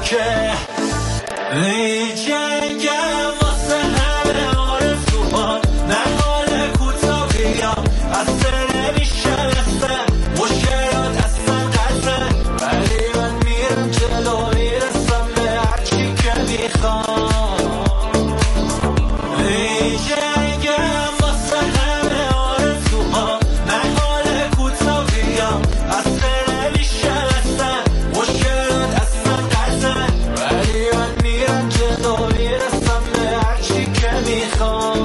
که جنگم واسه همه آرزوها نهال کوتاهیام از سر نمیشنسه مشکلات اصلا قصه ولی من میرم جلو میرسم به هرچی که میخوام جنگم واسه همه آرزوها نهال کوتاهیام از سر نمیشنسه مشکلات اصلا قصه ولی من میرم جلو میرسم به هرچی که میخوام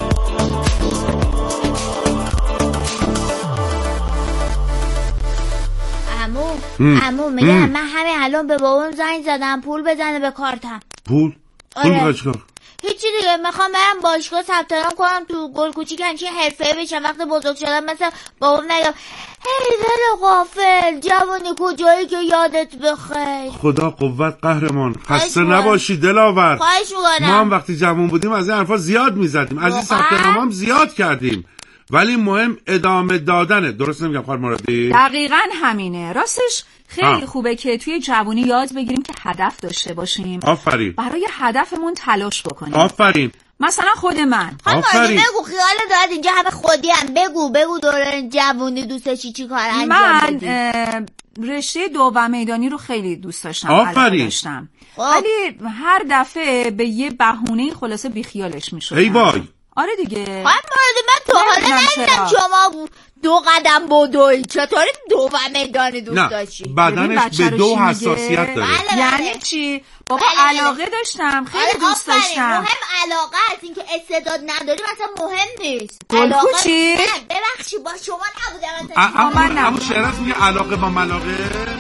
عمو میگم من همین الان به بابام زنگ زدم پول بزنه به کارتم. پول میخوای چیکار؟ هیچی دیگه، میخوام برم باشگاه ثبت نام کنم تو گل کوچیک همچین حرفه‌ای بشم وقت بزرگ شدم مثل بابام نگم هی دل غافل جوانی کجایی که یادت بخیر. خدا قوت قهرمان، خسته نباشی دلاور. خواهش میکنم. ما هم وقتی جوان بودیم از این حرفا زیاد میزدیم، از این ثبت نام هم زیاد کردیم، ولی مهم ادامه دادنه. درست نمیگم خانم مرادی؟ دقیقاً همینه. راستش خیلی خوبه که توی جوانی یاد بگیریم که هدف داشته باشیم. آفرین. برای هدفمون تلاش بکنیم. آفرین. مثلا خود من. آفرین. بگو خیال داد اینجا همه خودی هم. بگو دوران جوانی دوست داشتی چی کار انجام بدی؟ من رشته دو و میدانی رو خیلی دوست داشتم. آفرین. ولی هر دفعه به یه بهونه خلاصه بیخیالش میشدم. ای وای. آره دیگه. خواهم مرادی من تو حالا نمیدونم شما 2 قدم بدوی چطوری دو و میدانی دوست داشتی؟ بدنش به 2 حساسیت داره. یعنی چی؟ بابا علاقه داشتم، خیلی دوست داشتم. مهم علاقه است، این که استعداد نداری مثلا مهم نیست. علاقه چی؟ ببخشی با شما نبودم. اما شعرت میگه علاقه با ملاقه.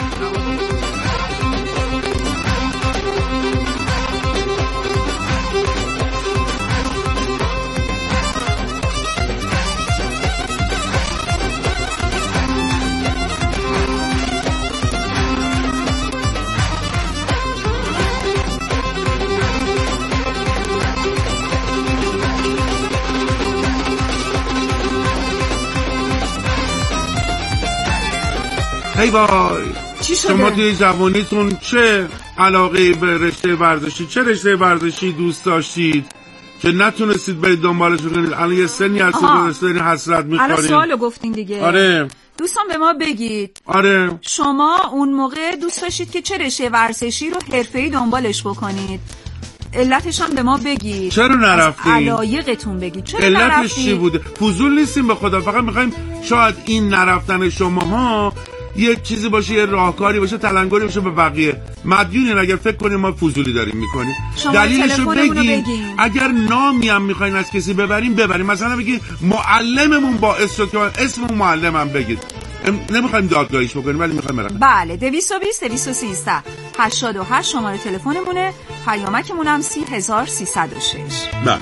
ای وای، شما توی جوانیتون چه علاقه به رشته ورزشی، چه رشته ورزشی دوست داشتید که نتونستید برید دنبالش بکنید؟ الان یه سنی هستید حسرت می‌خورید. الان سوالو گفتین دیگه. آره. دوستان به ما بگید. آره. شما اون موقع دوست داشتید که چه رشته ورزشی رو حرفه‌ای دنبالش بکنید؟ علتش هم به ما بگید. چرا نرفتید؟ علایقتون بگید. چرا علتش چی بوده؟ فضول نیستیم به خدا، فقط می‌خوایم شاید این نرفتن شماها یه چیزی باشه، یه راهکاری باشه، تلنگری باشه به بقیه. مدیونین اگر فکر کنیم ما فضولی داریم میکنیم. دلیلشو بگین. اگر نامی هم میخواین از کسی ببریم مثلا بگین معلممون باعث شد که اسم معلمم بگید. نمیخوایم دادگاهیش بکنیم ولی میخوایم برام. بله 220 213 88 شماره تلفنمونه. پیامکمون هم 30306. بله.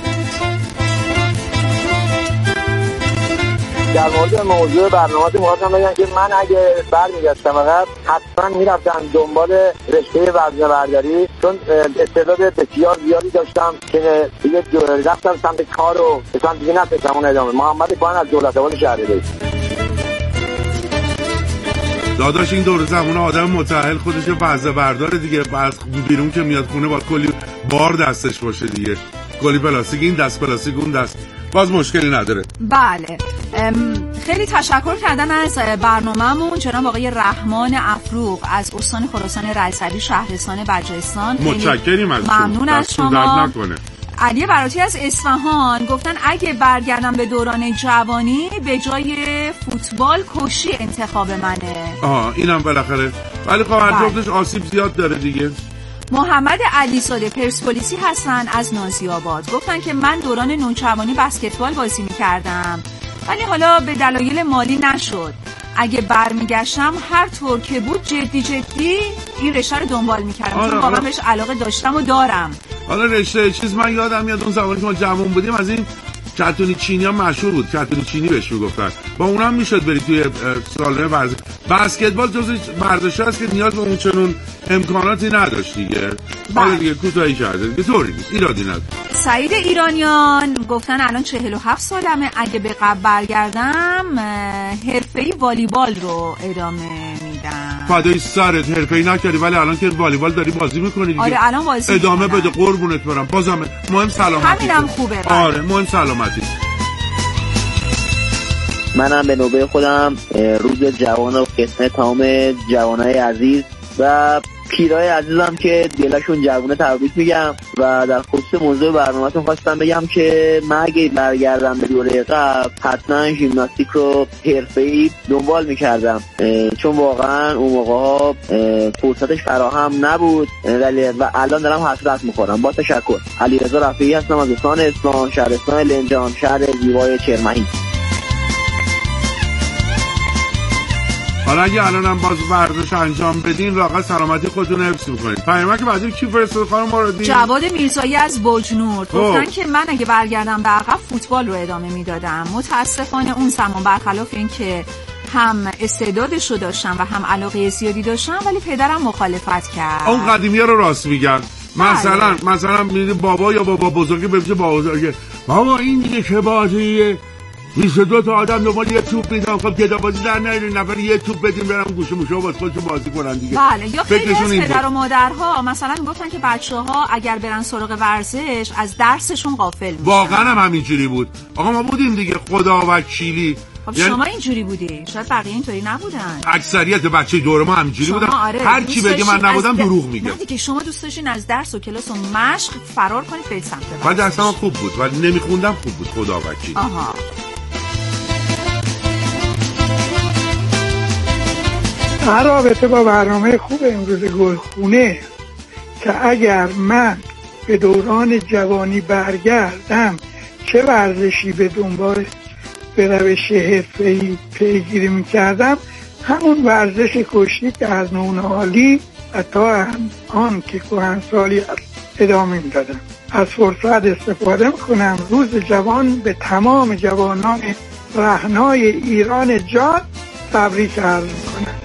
در مورد موضوع برنامه می‌خواستم بگم که من اگه برمیگشتم عقب حتما میرفتم دنبال رشته وزنه‌برداری، چون استعداد بسیار زیادی داشتم که دیگه رفتم سمت کار و مثلا دیگه نتونستم اون ادامه. محمد پایین از دولت‌آباد شهریاری. داداش این دور زمان آدم متأهل خودش وزنه‌بردار دیگه، بعد بیرون که میاد خونه با کلی بار دستش باشه دیگه، کلی پلاستیک این دست پلاستیک اون دست، باز مشکلی نداره. بله خیلی تشکر کردن از برنامه‌مون جناب آقای رحمان افروغ از استان خراسان رئیسعلی شهرستان بجایستان. متشکریم از ممنون از شما. علی براتی از اصفهان گفتن اگه برگردم به دوران جوانی به جای فوتبال کشی انتخاب منه. اینم بالاخره، ولی خواهر جفتش آسیب زیاد داره دیگه. محمد علیزاده پرسپولیسی هستن از نازی‌آباد گفتن که من دوران نوجوانی بسکتبال بازی می‌کردم ولی حالا به دلایل مالی نشد. اگه برمیگشتم هر طور که بود جدی این رشته رو دنبال می‌کردم چون واقعا بهش علاقه داشتم و دارم. حالا رشته چیز من یادم میاد اون زمانی که ما جوان بودیم از این کتونی چینی ها مشهور بود، کتونی چینی بهش میگفتن، با اونم میشد برید توی سالن ورزش. بسکتبال جزو ورزشی هست که نیاز به اون چنون امکاناتی نداشت دیگه. حالا دیگه کوتاهی کرده دیگه، طوری نیست، ایرادی نداره. سعید ایرانیان گفتن الان 47 سالمه، اگه به قبل برگردم حرفه‌ای والیبال رو ادامه میدم. فدای سرت، حرفه‌ای نکردی ولی الان که والیبال داری بازی میکنی دیگه. آره الان بازی ادامه بده قربونت برم. بازم مهم سلامتی. همینم خوبه. آره مهم سلامتی. منم به نوبه خودم روز جوان و قسمت تمام جوانای عزیز و پیرای عزیزم که دلشون جوونه تبریک میگم و در خصوص موضوع برنامه‌تون خواستم بگم که من اگه برگردم به دوره قبل حتما ژیمناستیک رو حرفه‌ای دنبال میکردم، چون واقعا اون موقع‌ها فرصتش فراهم نبود و الان دارم حسرت میخورم. با تشکر. علیرضا رفیعی هستم از استان اصفهان، شهرستان لنجان، شهر زیبای چرمهی. حالا اگه الانم باز ورزش انجام بدین واقعا سلامتی خودتون حفظ می‌کنید. پیامک بعدی کی فرستاد خانم مرادی؟ جواد میرزایی از بوجنور گفتن که من اگه برگردم به عقب فوتبال رو ادامه میدادم. متاسفانه اون زمان برخلاف این که هم استعدادش رو داشتم و هم علاقه زیادی داشتم ولی پدرم مخالفت کرد. اون قدیمی‌ها رو راست میگن. مثلا میگه بابا یا بابا بزرگی بهش بابا بزرگه بابا این دیگه چه بازیه 22 تا آدم دنبال یه توپ میدن. خب گدا بازی در نیارین نفر یه توپ بدیم برام گوشه موشه واسه خودشون بازی کنن دیگه. بله یا خیلی از پدر و مادرها مثلا میگفتن که بچه‌ها اگر برن سراغ ورزش از درسشون غافل میشن. واقعا هم همینجوری بود. آقا ما بودیم دیگه خدا وکیلی. خب شما اینجوری بودی شاید بقیه اینطوری نبودن. اکثریت بچه دور ما همینجوری بودن. هر کی بگه من نبودم دروغ میگه. نه دیگه شما دوست داشتین از درس و کلاس و مشق فرار کنید به سمت ورزش. من درسم خوب بود ولی نمیخوندم خوب بود خدا وکیلی. آها. در رابطه با برنامه خوب امروز گلخونه که اگر من به دوران جوانی برگردم چه ورزشی به دنبال به روش حرفه‌ای پیگیری می‌کردم، همون ورزش کشتی که از نون عالی و تا آن که کهنسالی است ادامه می‌دادم. از فرصت استفاده می‌کنم روز جوان به تمام جوانان رهنای ایران جان تبریک عرض می‌کنم.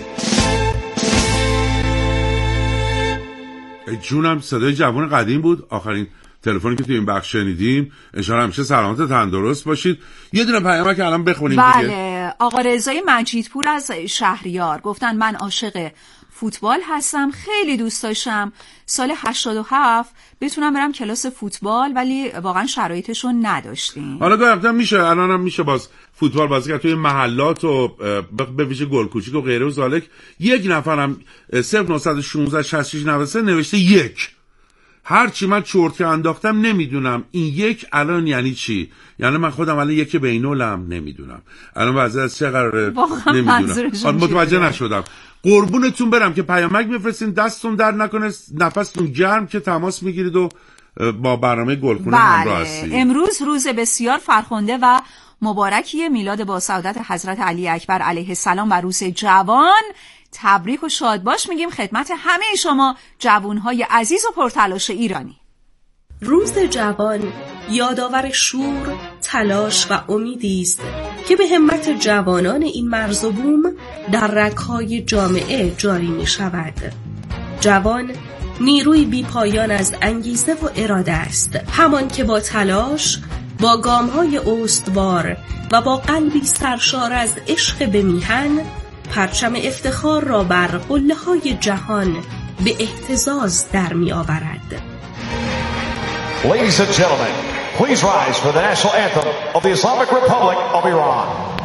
جونم صدای جوان قدیم بود. آخرین تلفنی که تو این بخش شنیدیم. انشالله همیشه سلامت و تندرست باشید. یه دونه پیامک که الان بخونیم دیگه. بله آقا رضای مجیدپور از شهریار گفتن من عاشق فوتبال هستم، خیلی دوست داشتم سال 87 بتونم برم کلاس فوتبال ولی واقعا شرایطشو نداشتیم. حالا گفتم میشه الانم میشه باز فوتبال بازی کرد توی محلات و به ویژه گل کوچیک و غیره و ذالک. یک نفرم 0916 66 93 نوشته یک. هرچی من چرت که انداختم نمیدونم این یک الان یعنی چی. یعنی من خودم الان یک بینولم نمیدونم الان وضعیت از چه قراره نمیدونم. متوجه نشدم. قربونتون برم که پیامک بفرستین دستتون در نکنه نفستون گرم که تماس میگیرید و با برنامه گلخونه همراه هستید. امروز روز بسیار فرخنده و مبارکیه، میلاد با سعادت حضرت علی اکبر علیه السلام و روز جوان. تبریک و شادباش میگیم خدمت همه شما جوانهای عزیز و پرتلاش ایرانی. روز جوان یادآور شور، تلاش و امیدی است که به همت جوانان این مرز و بوم در رگ‌های جامعه جاری می شود. جوان نیروی بی پایان از انگیزه و اراده است، همان که با تلاش، با گام‌های استوار و با قلبی سرشار از عشق به میهن پرچم افتخار را بر قله‌های جهان به اهتزاز در می آورد. Ladies and gentlemen, please rise for the national anthem of the Islamic Republic of Iran.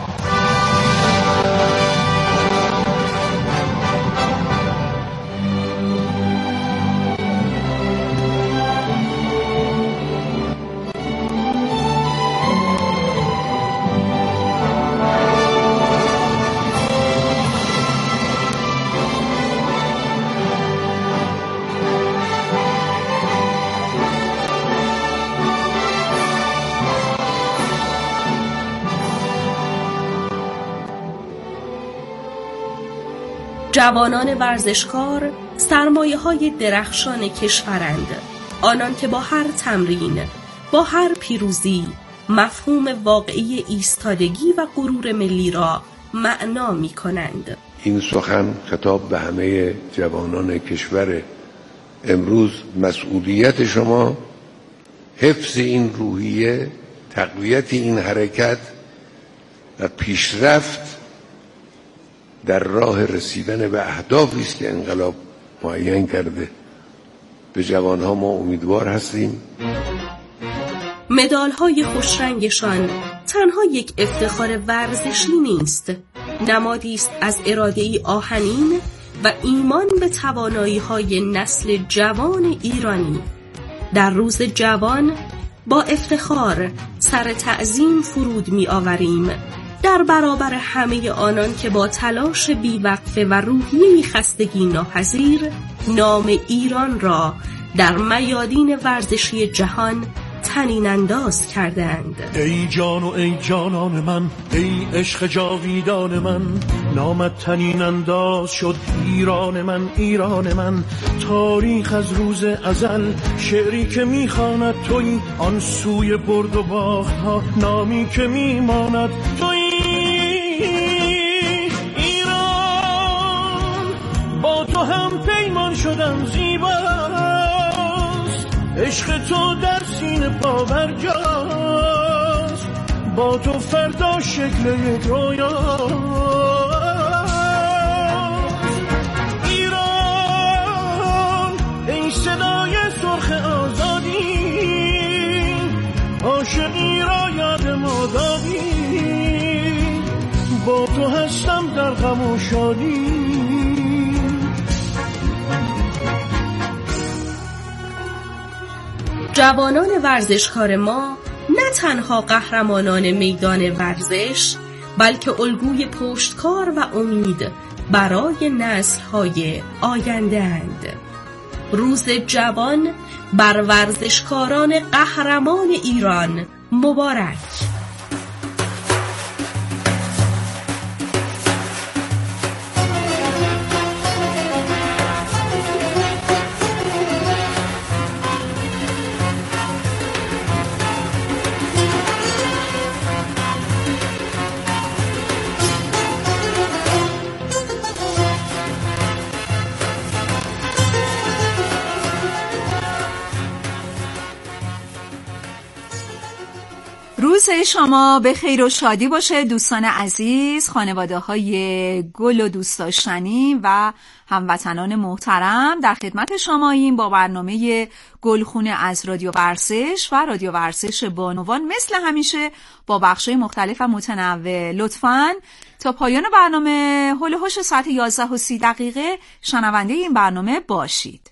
جوانان ورزشکار سرمایه‌های درخشان کشورند، آنان که با هر تمرین، با هر پیروزی مفهوم واقعی ایستادگی و غرور ملی را معنا می‌کنند. این سخن خطاب به همه جوانان کشور امروز. مسئولیت شما حفظ این روحیه، تقویت این حرکت و پیشرفت در راه رسیدن به اهدافی است که انقلاب معین کرده. به جوانها ما امیدوار هستیم. مدال‌های خوشرنگشان تنها یک افتخار ورزشی نیست، نمادی است از اراده‌ای آهنین و ایمان به توانایی‌های نسل جوان ایرانی. در روز جوان با افتخار سر تعظیم فرود می‌آوریم در برابر همه آنان که با تلاش بی‌وقفه و روحیه‌ای خستگی ناپذیر نام ایران را در میادین ورزشی جهان طنین انداز کردند. ای جان و ای جانان من، ای عشق جاویدان من، نامت طنین انداز شد ایران من، ایران من. تاریخ از روز ازل شعری که میخواند تویی، آن سوی برد و باخت ها نامی که میماند تویی. ایران با تو هم پیمان شدم زیباست، عشق تو در سینه پاورجاست، با تو فردا شکل یک رویاست. ایران ای صدای سرخ آزادی، عاشقی را یاد ما دادی، با تو هستم در غم و شادی. جوانان ورزشکار ما نه تنها قهرمانان میدان ورزش، بلکه الگوی پشتکار و امید برای نسل‌های آینده اند. روز جوان بر ورزشکاران قهرمان ایران مبارک. روز شما به خیر و شادی باشه دوستان عزیز، خانواده های گل و دوست داشتنی و هموطنان محترم. در خدمت شماییم با برنامه گلخونه از رادیو ورزش و رادیو ورزش بانوان، مثل همیشه با بخش‌های مختلف و متنوع. لطفاً تا پایان برنامه هول و هوش ساعت 11:30 شنونده این برنامه باشید.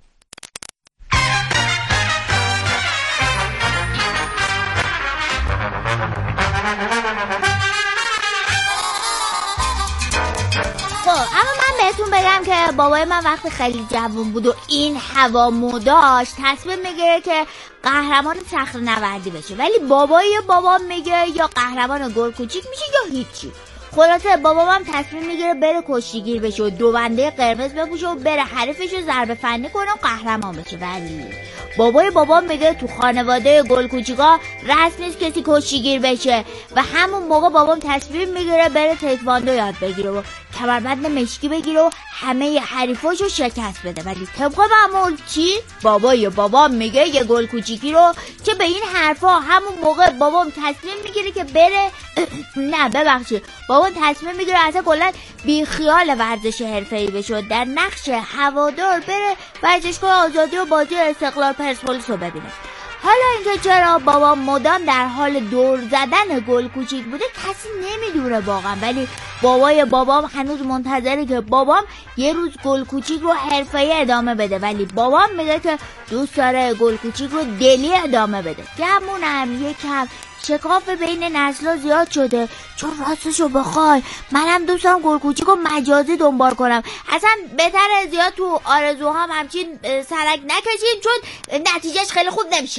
بهتون بگم که بابای من وقتی خیلی جوان بود و این هوامو داشت تصمیم میگیره که قهرمان صخره‌نوردی بشه، ولی بابام میگه یا قهرمان گل کوچیک میشه یا هیچی. خلاصه بابام تصمیم میگیره بره کشتیگیر بشه و دوبنده قرمز بپوشه و بره حریفش رو ضربه فنی کنه و قهرمان بشه. ولی بابام میگه تو خانواده گل کوچیکا رسم نیست کسی کشتیگیر بشه و همون موقع بابام تصمیم میگیره بره تکواندو یاد بگیره و کمربند مشکی بگیره و همه حریفاشو شکست بده. ولی طبق معمول چی؟ بابام میگه یه گل کوچیکی رو که به این حرفا همون موقع بابام تصمیم میگیره که بره نه ببخشید بابام تصمیم میگیره اصلا کلا بی خیال ورزش حرفه‌ای بشه، در نقش هوادار بره ورزشگاه آزادی و بازی استقلال پرسپولیس رو ببینه. حالا اینکه چرا بابام مدام در حال دور زدن گل کوچیک بوده کسی نمیدونه واقعا، ولی بابام هنوز منتظره که بابام یه روز گل کوچیک رو حرفه‌ای ادامه بده، ولی بابام میگه که دوست داره گل کوچیک رو دلی ادامه بده. گمونم یکم شکاف بین نسل‌ها زیاد شده، چون راستشو بخوای منم دوستم گل کوچیک رو مجازی دنبال کنم. اصلا بهتره زیاد تو آرزوهام همچین سرک نکشین چون نتیجهش خیلی خوب نمیشه.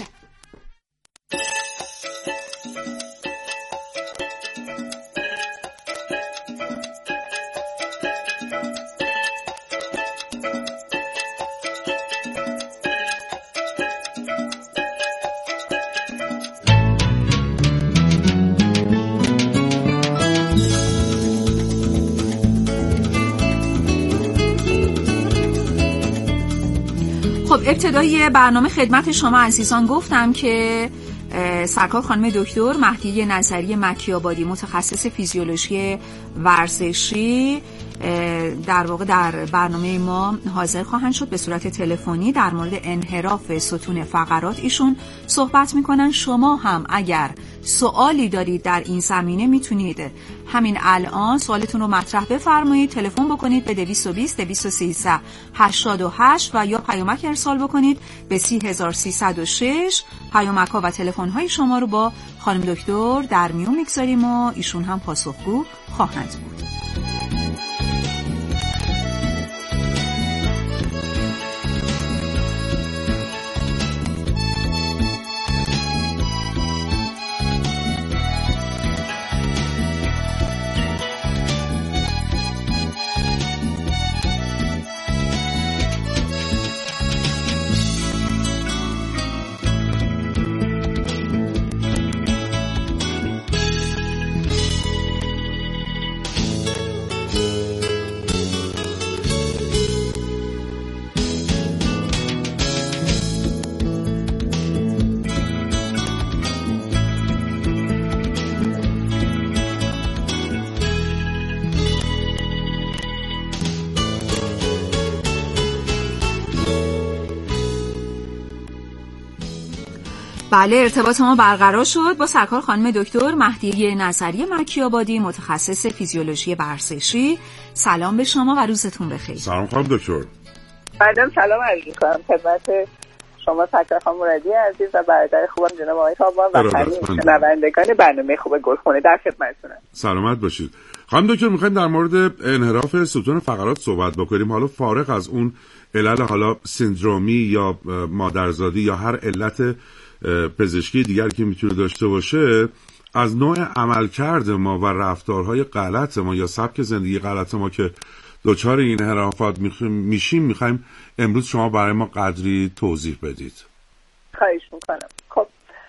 خب ابتدای برنامه خدمت شما عزیزان گفتم که سرکار خانم دکتر مهدیه نظری مکی‌آبادی متخصص فیزیولوژی ورزشی در واقع در برنامه ما حاضر خواهند شد به صورت تلفنی در مورد انحراف ستون فقرات. ایشون صحبت میکنن. شما هم اگر سوالی دارید در این زمینه میتونید همین الان سوالتون رو مطرح بفرمایید. تلفن بکنید به 220 213 88 و یا پیامک ارسال بکنید به 30306. پیامک‌ها و تلفن‌های شما رو با خانم دکتر در میون میگذاریم و ایشون هم پاسخگو خواهند بود. بله، ارتباط ما برقرار شد با سرکار خانم دکتر مهدیه نظری مکی‌آبادی، متخصص فیزیولوژی ورزشی. سلام به شما و روزتون بخیر. سلام خانم دکتر. بنده سلام عرض می‌کنم خدمت شما سرکار خانم مرادی عزیز و برادر خوبم جناب آقای تابان و همه شنوندگان برنامه خوب گلخونه در خدمتتونم. سلامت باشید. خانم دکتر می‌خوایم در مورد انحراف ستون فقرات صحبت بکنیم. حالا فارغ از اون علل حالا سندرومی یا مادرزادی یا هر علت پزشکی دیگر که میتونه داشته باشه، از نوع عملکرد ما و رفتارهای غلط ما یا سبک زندگی غلط ما که دچار این انحرافات میشیم میخوایم امروز شما برای ما قدری توضیح بدید. خواهش میکنم. خب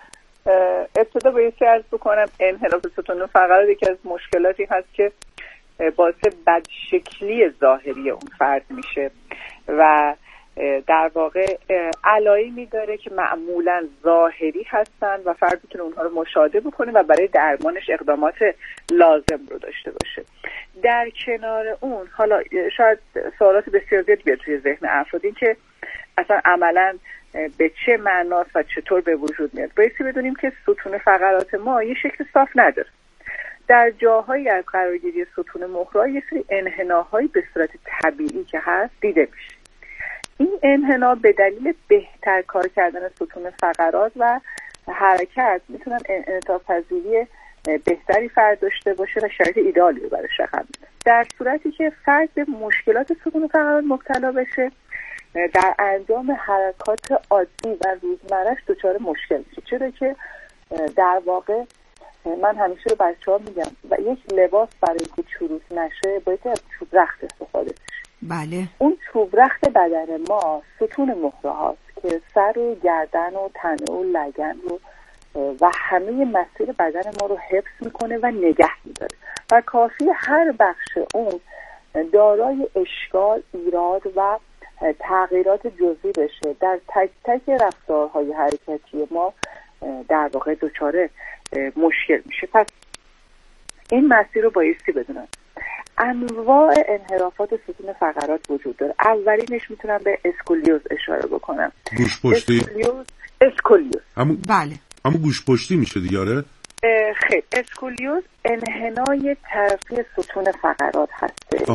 ابتدا بایستی عرض بکنم انحراف ستون فقرات یکی از مشکلاتی هست که باعث بدشکلی ظاهری اون فرد میشه و در واقع علایمی داره که معمولا ظاهری هستن و فرد میتونه اونها رو مشاهده بکنه و برای درمانش اقدامات لازم رو داشته باشه. در کنار اون حالا شاید سوالات بسیار زیاد بیاد توی ذهن افراد، این که اصلا عملا به چه معناست و چطور به وجود میاد. بایستی بدونیم که ستون فقرات ما یه شکل صاف نداره. در جاهایی از قرارگیری ستون مخرا یه سری انحناهایی به صورت طبیعی که هست دیده میشه. این انحنا به دلیل بهتر کار کردن ستون فقرات و حرکت میتونن انعطاف پذیری بهتری فرد داشته باشه و شرایط ایدئالی رو براش رقم میده. در صورتی که فرد به مشکلات ستون فقرات مبتلا بشه، در انجام حرکات عادی و روزمره‌اش دچار مشکل میشه، چرا که در واقع من همیشه به بچه‌ها میگم و یک لباس برای اینکه چروک نشه باید از چوب رخت استفاده بشه. بله. اون چوب رخت بدن ما ستون مخرا هاست که سر و گردن و تنه و لگن رو و همه مسیر بدن ما رو حفظ میکنه و نگه میداره و کافی هر بخش اون دارای اشکال، ایراد و تغییرات جزئی بشه در تک تک رفتارهای حرکتی ما در واقع دچار مشکل میشه. پس این مسیر رو بایستی بدونن. انواع انحرافات ستون فقرات وجود داره. اولینش میتونم به اسکولیوز اشاره بکنم. گوش پشتی؟ اسکولیوز. بله. اما گوش پشتی میشه دیگه؟ خیلی. اسکولیوز انحنای طرفی ستون فقرات هسته.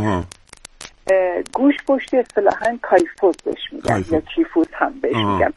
گوش پشتی اصطلاحاً کایفوز بهش میگن یا کیفوز هم بهش میگن.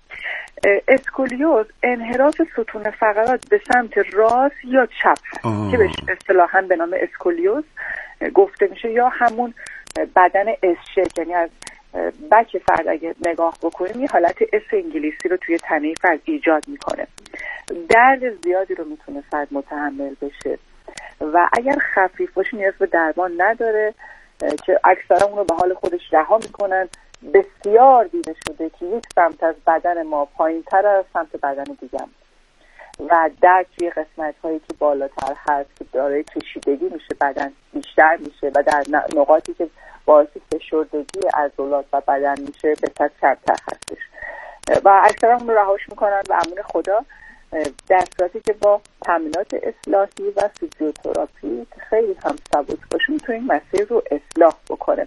اسکولیوز انحراف ستون فقرات به سمت راست یا چپ هست که بهش اصطلاحاً به نام اسکولیوز گفته میشه، یا همون بدن اس شکل، یعنی از بک فرد اگه نگاه بکنیم یه حالت اس انگلیسی رو توی تنه فرد ایجاد میکنه. درد زیادی رو میتونه فرد متحمل بشه و اگر خفیف باشه نیاز به درمان نداره که اکثرا اون رو به حال خودش رها میکنن. بسیار دیده شده که یک سمت از بدن ما پایین تر از سمت بدن دیگه و در توی قسمت هایی که بالاتر هست که دارای کشیدگی میشه بدن بیشتر میشه و در نقاطی که باعث فشردگی عضلات و بدن میشه به صورت کمتر هستش و اکثرا اون رو رهاش میکنن و امون خدا در صورتی که با تامینات اصلاحی و فیزیوتراپی خیلی هم سبک باشه میتونه این مسیر رو اصلاح بکنه.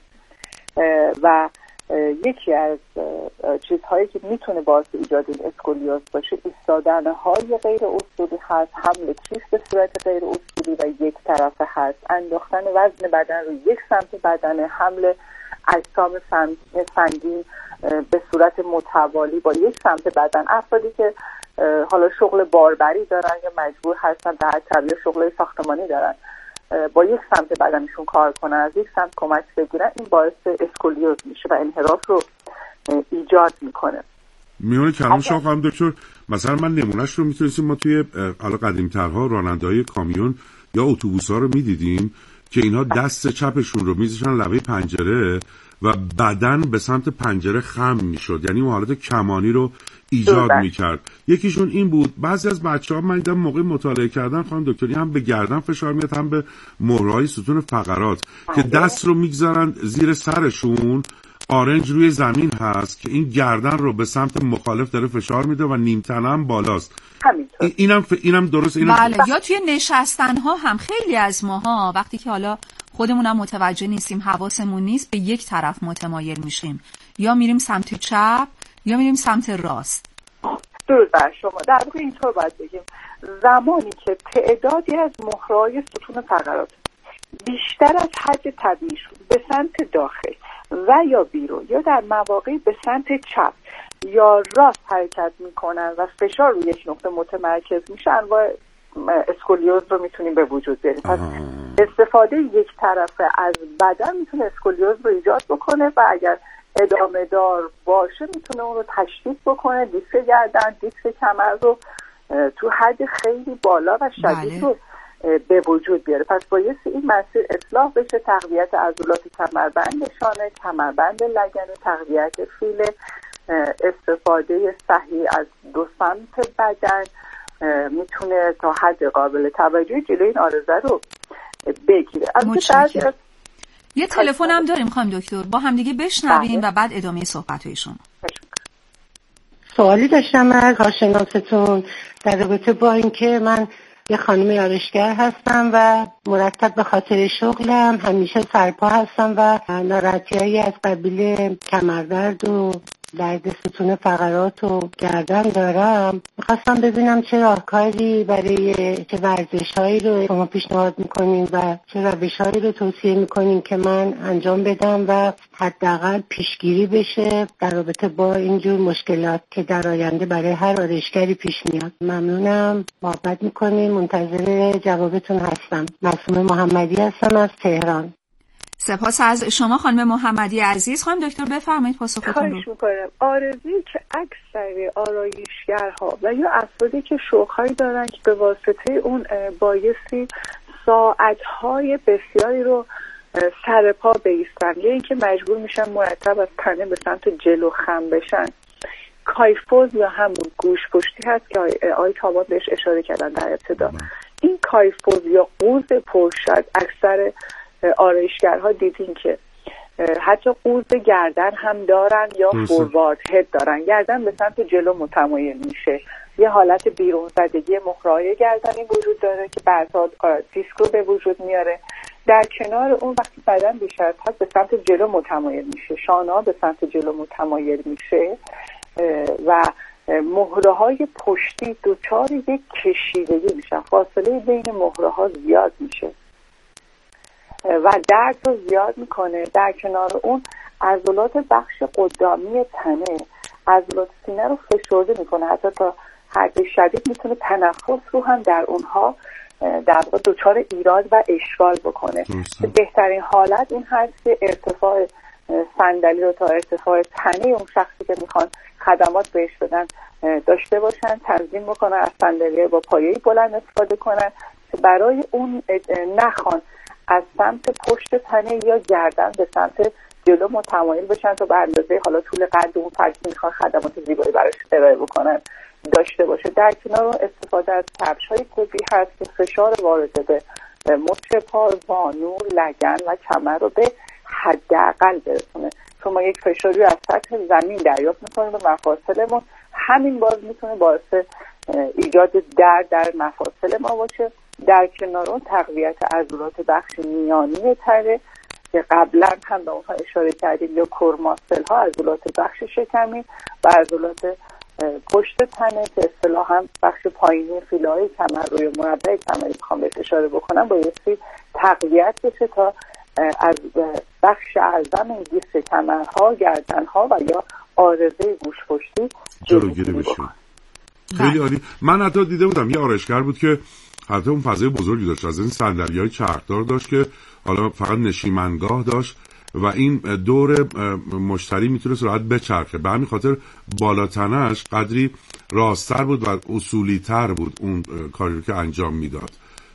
و یکی از چیزهایی که میتونه باعث ایجاد این اسکولیوز باشه ایستادن‌های غیر اصولی هست، حمل کیف به صورت غیر اصولی و یک طرفه هست، انداختن وزن بدن رو یک سمت بدن، حمل اجسام سنگین به صورت متوالی با یک سمت بدن. افرادی که حالا شغل باربری دارن یا مجبور هستن در طبیعت شغل ساختمانی دارن با یک سمت بدنشون کار کنن، از یک سمت کمک بگیرن، این باعث اسکولیوز میشه و انحراف رو ایجاد میکنه. میونه کلام شما خانم دکتر، مثلا من نمونهش رو میتونستیم ما توی حالا قدیم‌ترها راننده‌های کامیون یا اتوبوس‌ها رو میدیدیم که اینها دست چپشون رو میذاشتن لبه پنجره و بدن به سمت پنجره خم میشد، یعنی اون حالت کمانی رو ایجاد میکرد. یکیشون این بود. بعضی از بچه‌ها من دیدم موقع مطالعه کردن خانم دکتری هم به گردن فشار میاد هم به مهرهای ستون فقرات که دست رو میگذارن زیر سرشون، آرنج روی زمین هست که این گردن رو به سمت مخالف داره فشار میده و نیمتنه هم بالاست. اینم درست بله. یا توی نشستن ها هم خیلی از ماها وقتی که حالا خودمونم متوجه نیستیم، حواسمون نیست، به یک طرف متمایل میشیم، یا میریم سمت چپ یا میریم سمت راست. درست بر شما. در واقع اینطور باید بگیم زمانی که تعدادی از مهرهای ستون فقرات بیشتر از حد طبیعی به سمت داخل و یا بیرون یا در مواقعی به سمت چپ یا راست حرکت میکنن و فشار روی یک نقطه متمرکز میشه، انواع اسکولیوز رو میتونیم به وجود بیاریم. پس استفاده یک طرفه از بدن میتونه اسکولیوز رو ایجاد بکنه و اگر ادامه دار باشه میتونه اون رو تشدید بکنه، دیسک گردن، دیسک کمر رو تو حد خیلی بالا و شدید رو به وجود بیاره. پس بایستی این مسیر اصلاح بشه، تقویت عضلات کمربند شانه، کمربند لگن، تقویت فیل، استفاده صحیح از دو سمت بدن میتونه تا حد قابل توجه جلوی این عارضه رو بگیره. یه تلفن هم داریم خانم دکتر، با هم دیگه بشنویم و بعد ادامه صحبت‌های شما. سوالی داشتم از کارشناستون در رابطه با اینکه من یه خانم آرایشگر هستم و مرتب به خاطر شغلم همیشه سرپا هستم و ناراحتی‌هایی از قبیل کمردرد و درد ستون فقرات و گردن دارم. میخواستم ببینم چه راهکاری برای چه ورزش‌هایی رو شما پیشنهاد میکنین و چه روش‌هایی رو توصیه میکنین که من انجام بدم و حداقل پیشگیری بشه در رابطه با اینجور مشکلات که در آینده برای هر آرایشگری پیش میاد. ممنونم، محبت میکنیم، منتظر جوابتون هستم. معصومه محمدی هستم از تهران. سپاس از شما خانم محمدی عزیز. خانم دکتر بفرمایید پاسختون رو. آرزویی که اکثر آرایشگرها و یا افرادی که شوق‌هایی دارن که به واسطه اون بایستی ساعت‌های بسیاری رو سر پا بایستن یا اینکه مجبور میشن مرتب از تنه به سمت جلو خم بشن، کایفوز یا همون گوش پشتی هست که آقای تابان بهش اشاره کردن در ابتدا. این کایفوز یا قوز پشت اکثر آرایشگرها دیدین که حتی قوز گردن هم دارن یا فوروارد هد دارن، گردن به سمت جلو متمایل میشه، یه حالت بیرون زدگی مهرهای گردنی وجود داره که بعضا دیسک رو به وجود میاره. در کنار اون وقتی بدن بیشتر از حد به سمت جلو متمایل میشه، شانه‌ها به سمت جلو متمایل میشه و مهره‌های پشتی دچار یک کشیدگی میشن، فاصله بین مهره‌ها زیاد میشه و درد رو زیاد میکنه. در کنار اون عضلات بخش قدامی تنه، عضلات سینه رو فشرده میکنه، حتی تا حد شدید میتونه تنفس رو هم در اونها در واقع دچار ایراد و اشکال بکنه. بهترین حالت این هست که ارتفاع صندلی رو تا ارتفاع تنه اون شخصی که میخوان خدمات بهش بدن داشته باشن، تنظیم بکنن، از صندلی با پایه‌ای بلند استفاده کنن که برای اون نخوان از سمت پشت تنه یا گردن به سمت جلو متمایل بشن تا به اندازه حالا طول قد اون فردی میخوان خدمات زیبایی براش ارائه بکنن داشته باشه. در کنار استفاده از کفش‌های طبی هست که فشار وارد به مچ پا، زانو، لگن و کمر رو به حداقل برسونه. شما یک فشاری از سطح زمین دریافت میکنید و مفاصلمون همین باز میتونه باعث ایجاد درد در مفاصل ما باشه. در کنار اون تقویت عضلات بخش میانی تره که قبلا هم به اونها اشاره کردیم، یا کورماسل ها، عضلات بخش شکمی و عضلات پشت تنه که اصطلاحاً بخش پایینی فیله‌های کمر روی مربع کمری میخوام بهش اشاره بکنم، بایستی تقویت بشه تا از بخش اعظم این دیسک کمرها، گردنها و یا عارضه گوش پشتی جلوگیری بشه. خیلی عالی. من حتی دیده بودم یه آرایشگر بود که حتی اون فضای بزرگی داشت، از این صندلی‌های چرخدار داشت که حالا فقط نشیمنگاه داشت و این دور مشتری میتونست راحت بچرخه، به همین خاطر بالاتنش قدری راستر بود و اصولی‌تر بود اون کاری که انجام میداد.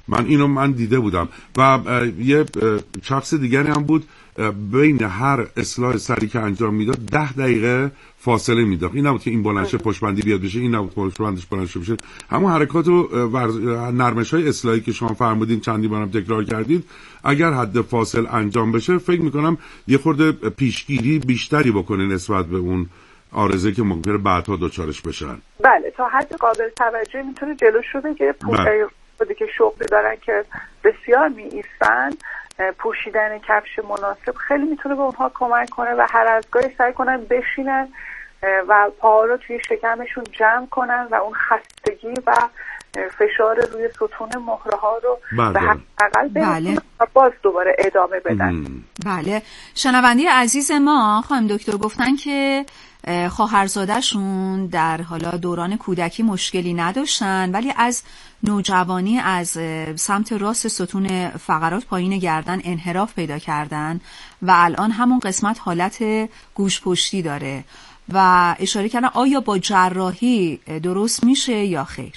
من دیده بودم. و یه شخص دیگری هم بود بین هر اصلاح سری که انجام میداد 10 دقیقه فاصله میداد. این نبود که این بلنشه پشتبندی بیاد بشه، این نبود پشتبندش بلنشه بشه. همون حرکات و نرمش‌های اصلاحی که شما فرمودین چندی بارم تکرار کردید، اگر حد فاصل انجام بشه فکر میکنم یه خورده پیشگیری بیشتری بکنه نسبت به اون عارضه که ممکنه بعدها دچارش بشن. بله، تا حد قابل توجهی میتونه جلوش رو بگیره. خودی که شغلی دارن که بسیار می ایستن، پوشیدن کفش مناسب خیلی میتونه به اونها کمک کنه و هر از گاهی سعی کنن بشینن و پاها رو توی شکمشون جمع کنن و اون خستگی و فشار روی ستون مهره ها رو به حداقل برسونن و باز دوباره ادامه بدن. بله. شنونده عزیز ما خانم دکتر گفتن که خواهرزاده‌شون در حالا دوران کودکی مشکلی نداشتن، ولی از نوجوانی از سمت راست ستون فقرات پایین گردن انحراف پیدا کردن و الان همون قسمت حالت گوش پشتی داره و اشاره کردن آیا با جراحی درست میشه یا خیر؟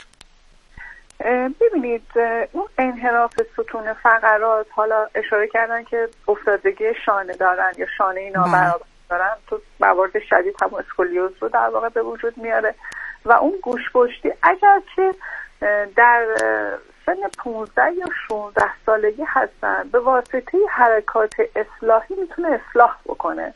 ببینید، اون انحراف ستون فقرات، حالا اشاره کردن که افتادگی شانه دارن یا شانه نابرابر دارن، تو موارد شدید هم اسکولیوز رو در واقع به وجود میاره و اون گوش پشتی اگر که در سن 15 یا 16 سالگی هستن، به واسطه حرکات اصلاحی میتونه اصلاح بکنه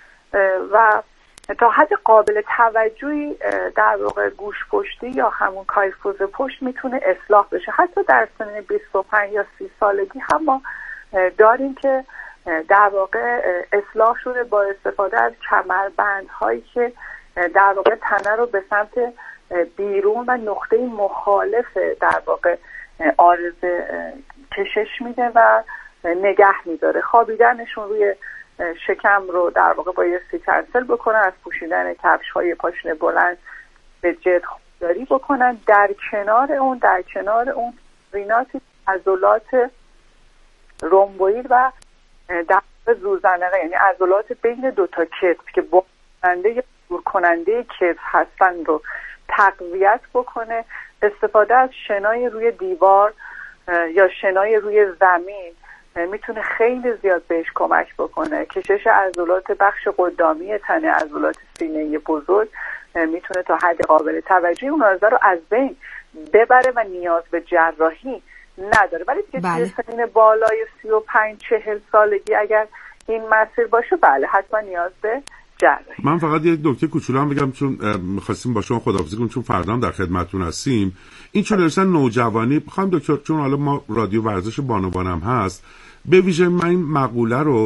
و تا حد قابل توجهی در واقع گوش پشتی یا همون کایفوز پشت میتونه اصلاح بشه. حتی در سن 25 یا 30 سالگی هم ما داریم که در واقع اصلاح شده با استفاده از کمربندهایی که در واقع تنه رو به سمت بیرون و نقطه مخالف در واقع عارضه کشش میده و نگه میداره. خوابیدنشون روی شکم رو در واقع بایستی کنسل بکنن، از پوشیدن کفش های پاشنه بلند به جد خودداری بکنن. در کنار اون ریناتی عضلات رومبوئید و در زوزنقه، یعنی عضلات بین دوتا کتف که دور کننده کتف هستن رو تقویت بکنه. استفاده از شنای روی دیوار یا شنای روی زمین میتونه خیلی زیاد بهش کمک بکنه. کشش عضلات بخش قدامی تنه، عضلات سینه بزرگ میتونه تا حد قابل توجهی اون عضله رو از بین ببره و نیاز به جراحی نداره. ولی دیگه سن بالای 35-40 سالگی اگر این مسیر باشه، بله حتما نیاز به جراحی. من فقط یک نکته کوچولو هم بگم، چون می‌خواستیم با شما خداحافظی کنیم چون فردا هم در خدمتتون هستیم. این چون رسن نوجوانی، خانم دکتر، چون حالا ما رادیو ورزش بانوان هم هست، به ویژه من این مقوله رو